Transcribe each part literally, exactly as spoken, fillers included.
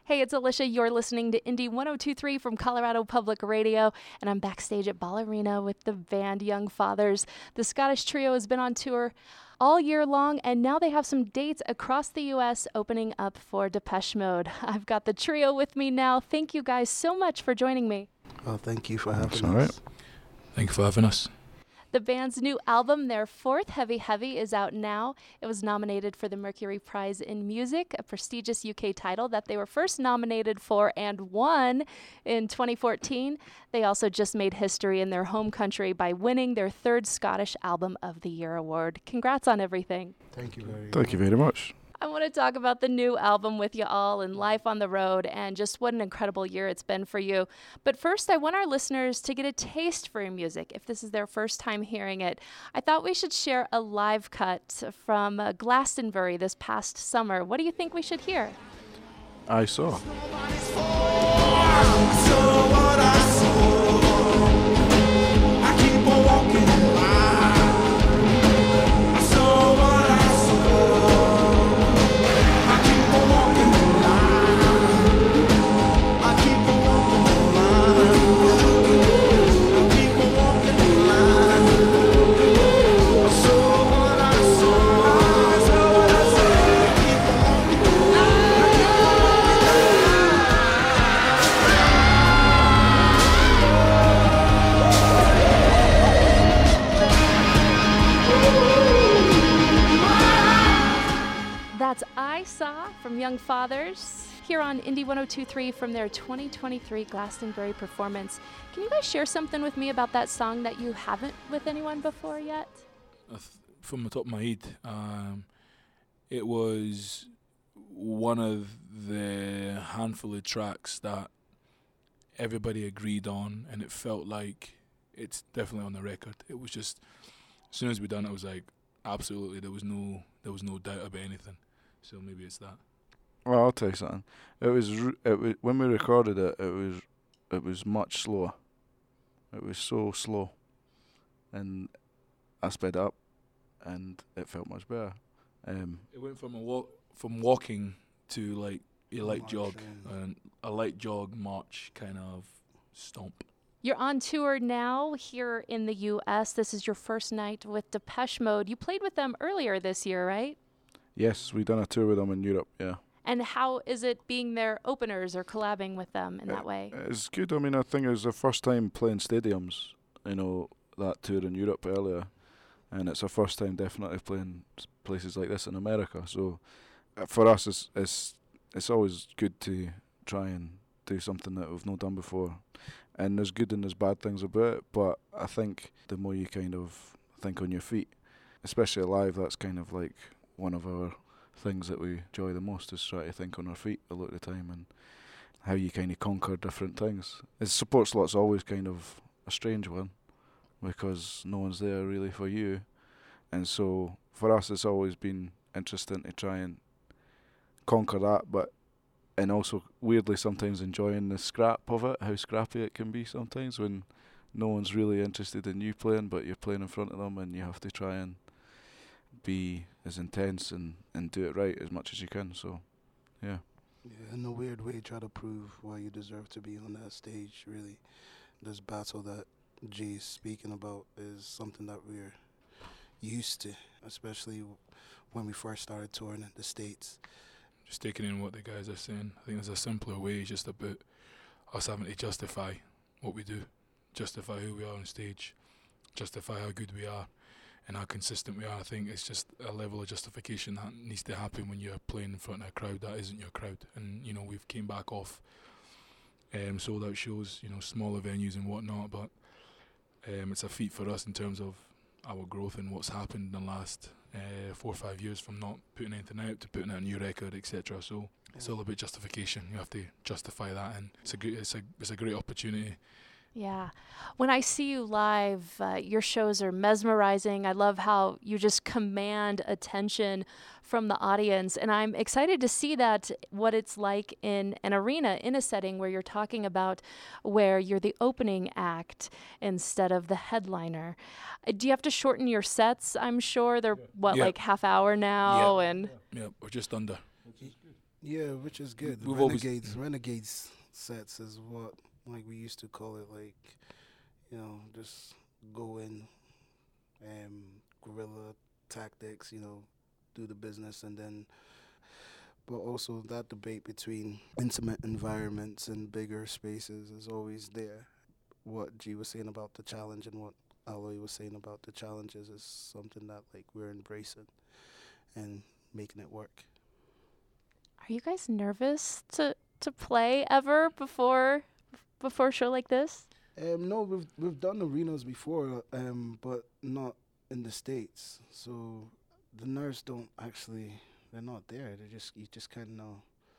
Hey, it's Alicia. You're listening to Indie one oh two point three from Colorado Public Radio, and I'm backstage at Ball Arena with the band Young Fathers. The Scottish trio has been on tour all year long, and now they have some dates across the U S opening up for Depeche Mode. I've got the trio with me now. Thank you guys so much for joining me. Oh, thank you for having That's us. all right. Thank you for having us. The band's new album, their fourth, Heavy Heavy, is out now. It was nominated for the Mercury Prize in Music, a prestigious U K title that they were first nominated for and won in twenty fourteen. They also just made history in their home country by winning their third Scottish Album of the Year award. Congrats on everything. Thank you very much. Thank you very much. I want to talk about the new album with you all and life on the road and just what an incredible year it's been for you. But first, I want our listeners to get a taste for your music. If this is their first time hearing it, I thought we should share a live cut from uh, Glastonbury this past summer. What do you think we should hear? I saw. That's I Saw from Young Fathers here on Indie one oh two point three from their twenty twenty-three Glastonbury performance. Can you guys share something with me about that song that you haven't with anyone before yet? Uh, th- from the top of my head, um, it was one of the handful of tracks that everybody agreed on, and it felt like it's definitely on the record. It was just, as soon as we done it, I was like, absolutely, there was no, there was no doubt about anything. So maybe it's that. Well, I'll tell you something. It was, r- it was when we recorded it. It was, it was much slower. It was so slow, and I sped up, and it felt much better. Um, It went from a walk, from walking to like a light March, jog, yeah. and a light jog march kind of stomp. You're on tour now here in the U S. This is your first night with Depeche Mode. You played with them earlier this year, right? yes, we done a tour with them in Europe. Yeah. And how is it being their openers or collabing with them in that way? It's good. I mean, I think it was the first time playing stadiums, you know, that tour in Europe earlier. And it's our first time definitely playing s- places like this in America. So uh, for us, it's, it's, it's always good to try and do something that we've not done before. And there's good and there's bad things about it. But I think the more you kind of think on your feet, especially live, that's kind of like one of our things that we enjoy the most, is try to think on our feet a lot of the time and how you kind of conquer different things. The support slot's always kind of a strange one because no one's there really for you. And so for us, it's always been interesting to try and conquer that, but and also weirdly sometimes enjoying the scrap of it, how scrappy it can be sometimes when no one's really interested in you playing, but you're playing in front of them and you have to try and be as intense and, and do it right as much as you can. So, yeah. Yeah, in a weird way, try to prove why you deserve to be on that stage, really. This battle that G is speaking about is something that we're used to, especially w- when we first started touring in the States. Just taking in what the guys are saying. I think there's a simpler way, just about us having to justify what we do, justify who we are on stage, justify how good we are and how consistent we are. I think it's just a level of justification that needs to happen when you're playing in front of a crowd that isn't your crowd. And, you know, we've came back off um, sold out shows, you know, smaller venues and whatnot, but um, it's a feat for us in terms of our growth and what's happened in the last uh, four or five years from not putting anything out to putting out a new record, et cetera. So it's all about justification. You have to justify that, and it's a good, it's a, it's a great opportunity. Yeah. When I see you live, uh, your shows are mesmerizing. I love how you just command attention from the audience. And I'm excited to see that, what it's like in an arena, in a setting where you're talking about where you're the opening act instead of the headliner. Uh, do you have to shorten your sets? I'm sure they're, what, Yeah. like half hour now? Yeah. And Yeah, we're just under. Yeah, which is good. We've always- Renegades, Renegades sets is what like we used to call it. Like, you know, just go in, um, guerrilla tactics. You know, do the business, and then. But also that debate between intimate environments and bigger spaces is always there. What G was saying about the challenge and what Aloy was saying about the challenges is something that like we're embracing and making it work. Are you guys nervous to to play ever before before a show like this? Um, no, we've we've done arenas before, um, but not in the States. So the nerves don't actually. They're not there. They just you just kind of know,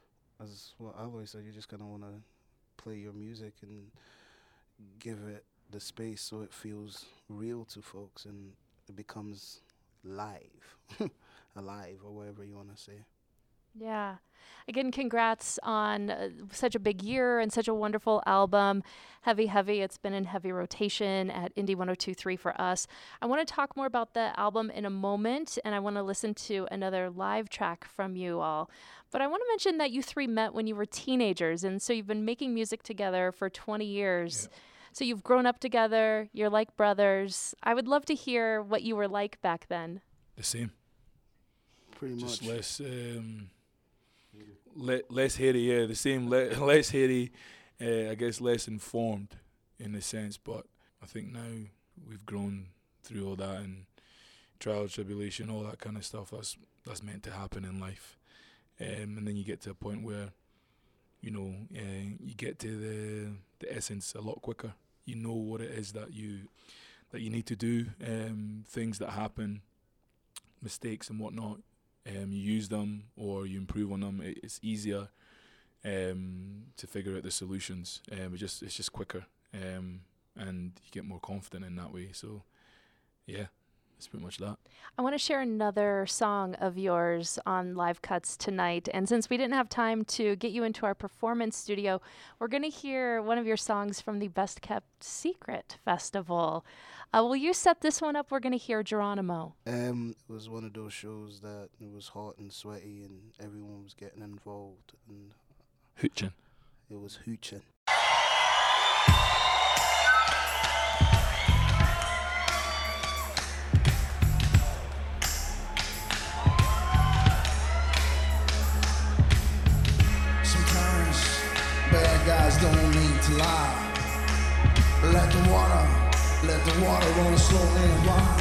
as what Aloy said, you just kind of want to play your music and give it the space so it feels real to folks and it becomes live, alive, or whatever you want to say. Yeah. Again, congrats on uh, such a big year and such a wonderful album. Heavy, Heavy. It's been in heavy rotation at Indie one oh two point three for us. I want to talk more about the album in a moment, and I want to listen to another live track from you all. But I want to mention that you three met when you were teenagers, and so you've been making music together for twenty years. Yeah. So you've grown up together. You're like brothers. I would love to hear what you were like back then. The same. Pretty Just much. less, um, le- less hairy. Yeah, the same. Le- less hairy. Uh, I guess less informed in a sense, but I think now we've grown through all that and trial, tribulation, all that kind of stuff. That's that's meant to happen in life, um, and then you get to a point where, you know, uh, you get to the the essence a lot quicker. You know what it is that you that you need to do. Um, things that happen, mistakes and whatnot. Um, you use them or you improve on them. It, it's easier um, to figure out the solutions. Um, it just it's just quicker, um, and you get more confident in that way. So, yeah, it's pretty much that. I want to share another song of yours on Live Cuts tonight. And since we didn't have time to get you into our performance studio, we're going to hear one of your songs from the Best Kept Secret Festival. Uh, will you set this one up? We're going to hear Geronimo. Um, it was one of those shows that it was hot and sweaty and everyone was getting involved and Hooching. it was hooching. Sometimes bad guys don't need to lie. Let the water, let the water run slow and wild.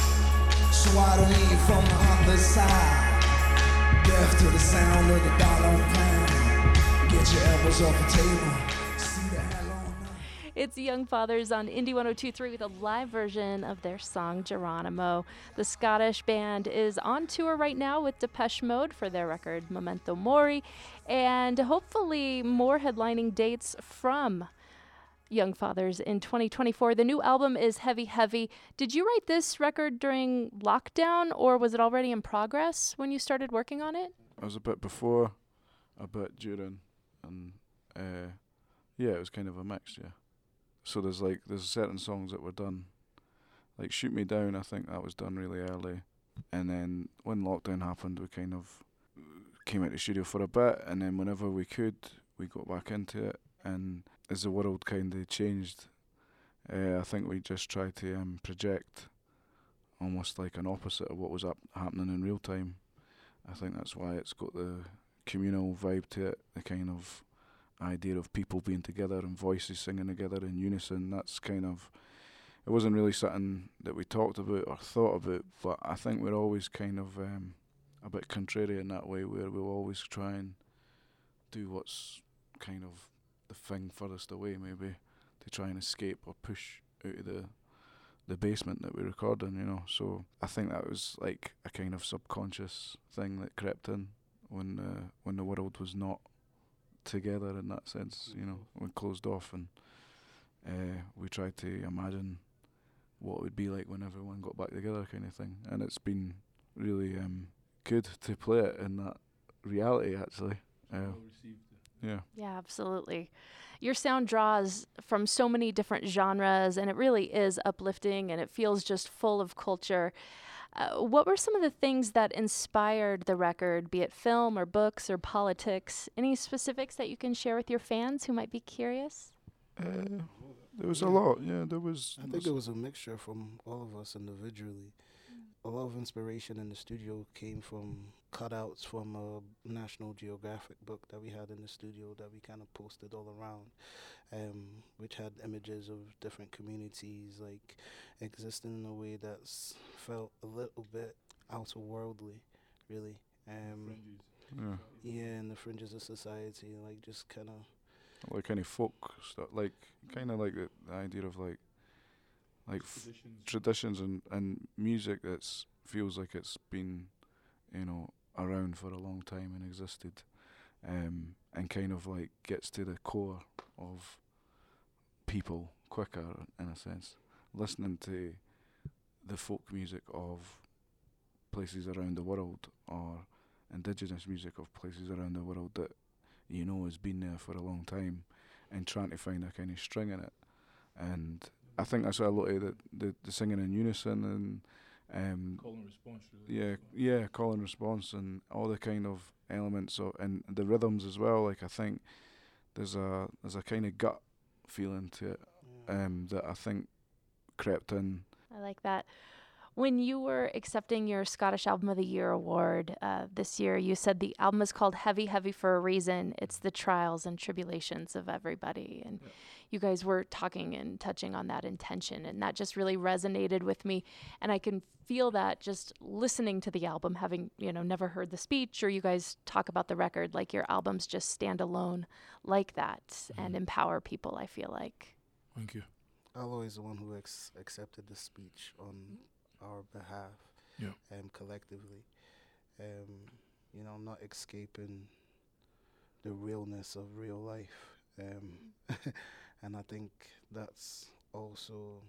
So I don't eat from the other side. Deaf to the sound of the dollar pound. Get your elbows off the table. See the hell on now. It's Young Fathers on Indie one oh two point three with a live version of their song Geronimo. The Scottish band is on tour right now with Depeche Mode for their record Memento Mori, and hopefully more headlining dates from Young Fathers in twenty twenty-four. The new album is Heavy Heavy. Did you write this record during lockdown, or was it already in progress when you started working on it? It was a bit before, a bit during, and uh, yeah, it was kind of a mix, yeah. So there's like there's certain songs that were done, like Shoot Me Down. I think that was done really early, and then when lockdown happened, we kind of came out the studio for a bit, and then whenever we could, we got back into it. And as the world kind of changed, uh, I think we just tried to um, project almost like an opposite of what was up happening in real time. I think that's why it's got the communal vibe to it, the kind of idea of people being together and voices singing together in unison. That's kind of, it wasn't really something that we talked about or thought about, but I think we're always kind of um, a bit contrary in that way, where we'll always try and do what's kind of the thing furthest away, maybe, to try and escape or push out of the the basement that we record in, you know. So I think that was like a kind of subconscious thing that crept in when uh, when the world was not together in that sense, you know, when closed off, and uh, we tried to imagine what it would be like when everyone got back together, kind of thing. And it's been really um, good to play it in that reality, actually. Uh, yeah. Yeah, absolutely. Your sound draws from so many different genres, and it really is uplifting, and it feels just full of culture. Uh, what were some of the things that inspired the record, be it film or books or politics? Any specifics that you can share with your fans who might be curious? Uh, there was a lot, yeah. There was. I think it was a mixture from all of us individually. A lot of inspiration in the studio came from cutouts from a National Geographic book that we had in the studio that we kind of posted all around, um, which had images of different communities, like existing in a way that's felt a little bit outer worldly, really. Um, Yeah. yeah, in the fringes of society, like just kind of. Like any folk stuff, like kind of like the, the idea of like, like f- traditions and, and music that's feels like it's been, you know, around for a long time and existed, um, and kind of like gets to the core of people quicker in a sense. Listening to the folk music of places around the world or indigenous music of places around the world that you know has been there for a long time, and trying to find a kind of string in it. And I think that's why a lot of the, the, the singing in unison and um, Call and response, really. yeah, yeah, call and response and all the kind of elements of, and the rhythms as well. Like I think there's a there's a kind of gut feeling to it um, that I think crept in. I like that. When you were accepting your Scottish Album of the Year award uh, this year, you said the album is called Heavy, Heavy for a reason. It's the trials and tribulations of everybody. And Yeah. you guys were talking and touching on that intention, and that just really resonated with me. And I can feel that just listening to the album, having, you know, never heard the speech or you guys talk about the record, like your albums just stand alone like that Mhm. and empower people, I feel like. Thank you. I'm always the one who ex- accepted the speech on our behalf, Yeah. um, collectively. Um, you know, not escaping the realness of real life. Um, and I think that's also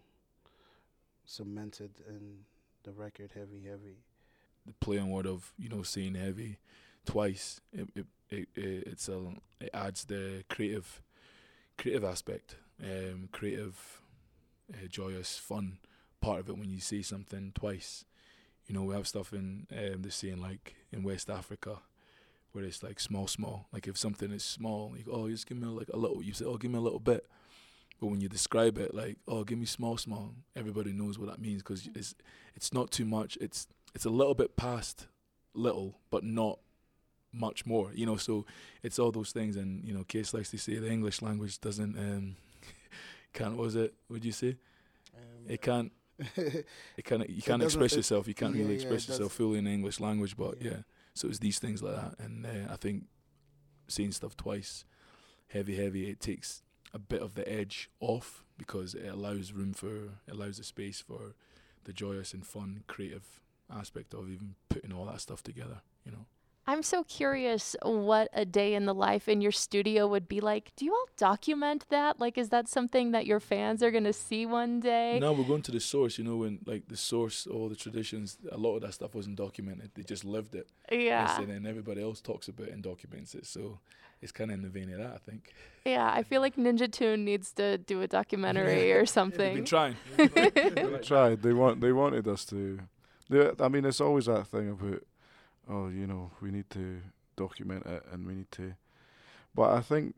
cemented in the record Heavy, Heavy. The play on word of, you know, saying heavy twice, it it, it, it it's a it adds the creative creative aspect, um, creative, uh, joyous, fun part of it when you say something twice. You know, we have stuff in um, the saying like in West Africa where it's like small, small. Like if something is small, you go, oh, just give me like a little. You say, oh, give me a little bit. But when you describe it like, oh, give me small, small, everybody knows what that means because it's it's not too much. It's it's a little bit past little, but not much more. You know, so it's all those things. And you know, Case likes to say the English language doesn't um can't. What was it? What'd you say? Um, It can't. It can't. You It can't doesn't- express it- yourself. You can't yeah, really yeah, express it yourself does. fully in the English language. But Yeah. yeah, so it's these things like that. And uh, I think saying stuff twice, heavy, heavy, it takes a bit of the edge off because it allows room for, it allows the space for the joyous and fun, creative aspect of even putting all that stuff together. You know. I'm so curious what a day in the life in your studio would be like. Do you all document that? Like, is that something that your fans are going to see one day? No, we're going to the source, you know, when like the source, all the traditions, a lot of that stuff wasn't documented. They just lived it. Yeah. And then everybody else talks about it and documents it. So it's kind of in the vein of that, I think. Yeah, I feel like Ninja Tune needs to do a documentary or They've something. been trying. They tried. They want. They wanted us to. They, I mean, it's always that thing about, oh, you know, we need to document it and we need to. But I think,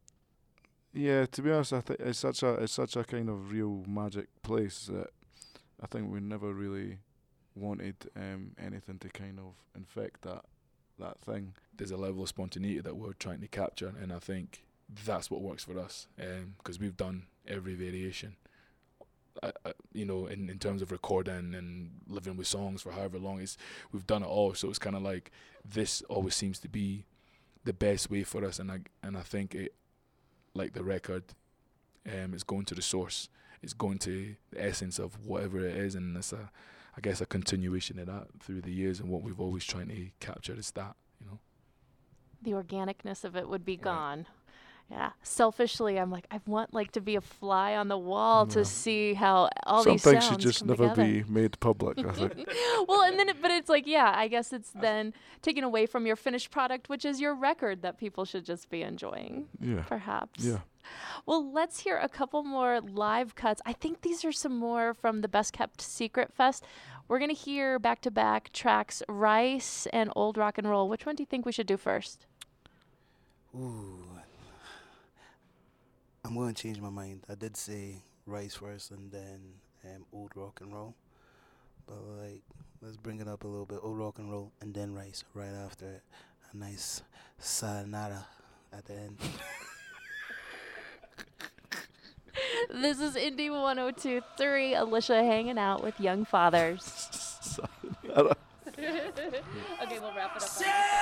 yeah, to be honest, I think it's such a it's such a kind of real magic place that I think we never really wanted um, anything to kind of infect that that thing. There's a level of spontaneity that we're trying to capture, and I think that's what works for us, because we've done every variation. Uh, uh, you know, in, in terms of recording and living with songs for however long, it's we've done it all. So it's kind of like this always seems to be the best way for us, and I and I think it, like the record, um, is going to the source. It's going to the essence of whatever it is, and it's a, I guess, a continuation of that through the years. And what we've always trying to capture is that, you know. The organicness of it would be Right. gone. Yeah. Selfishly, I'm like, I want like to be a fly on the wall Yeah. to see how all Some these things sounds should just come never together. be made public. I think. Well, and then, it, but it's like, yeah, I guess it's then taken away from your finished product, which is your record that people should just be enjoying, Yeah. perhaps. Yeah. Well, let's hear a couple more live cuts. I think these are some more from the Best Kept Secret Fest. We're going to hear back-to-back tracks, Rice and Old Rock and Roll. Which one do you think we should do first? Ooh. I'm going to change my mind. I did say Rice first and then um, Old Rock and Roll. But, like, let's bring it up a little bit. Old Rock and Roll and then Rice right after it. A nice sayonara at the end. This is Indie one oh two point three. Alicia hanging out with Young Fathers. Okay, we'll wrap it up.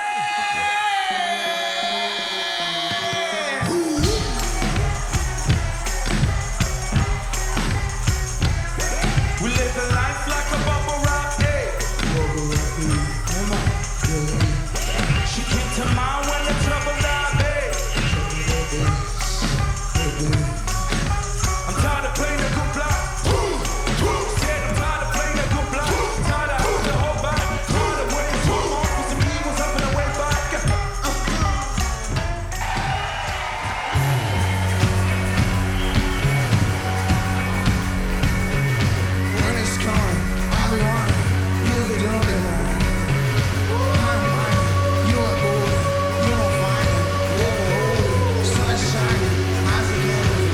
We live the life like a bubble wrap, hey. She came to mind when the trouble died, hey. I'm tired of playing the good block. Said I'm tired of playing the good block. Tired of having to hold back. Tired of waiting so long for some evils having to way back. When it's coming, I'll be running. You'll be looking at. I'm mine. You are golden. You don't find it. You're golden. Sun shining. Eyes are glowing.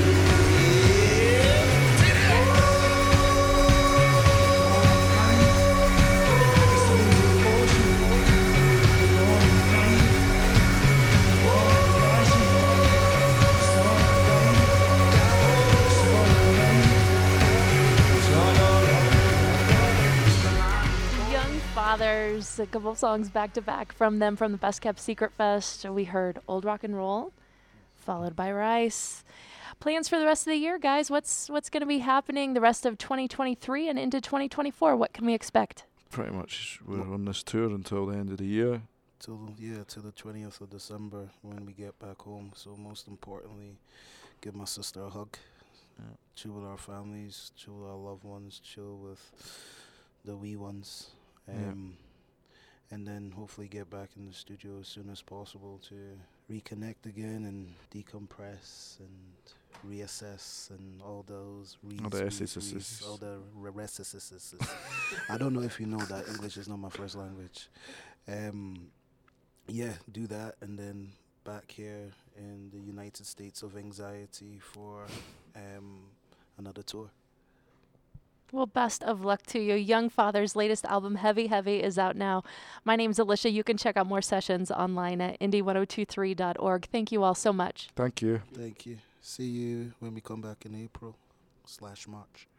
Young Fathers, a couple songs back to back from them from the Best Kept Secret Fest. We heard Old Rock and Roll, followed by Rice. Plans for the rest of the year, guys? What's what's going to be happening the rest of twenty twenty-three and into twenty twenty-four? What can we expect? Pretty much we're on this tour until the end of the year. Till, yeah, till the twentieth of December when we get back home. So most importantly, give my sister a hug. Yeah. Chill with our families, chill with our loved ones, chill with the wee ones. Um, and then hopefully get back in the studio as soon as possible to reconnect again and decompress and reassess and all those reads, All the reads, S's, reads, S's. all the re- recesses. I don't know if you know that English is not my first language. Um, yeah, do that and then back here in the United States of Anxiety for um, another tour. Well, best of luck to you. Young Father's latest album, Heavy Heavy, is out now. My name's Alicia. You can check out more sessions online at indie ten twenty-three dot org. Thank you all so much. Thank you. Thank you. See you when we come back in April slash March.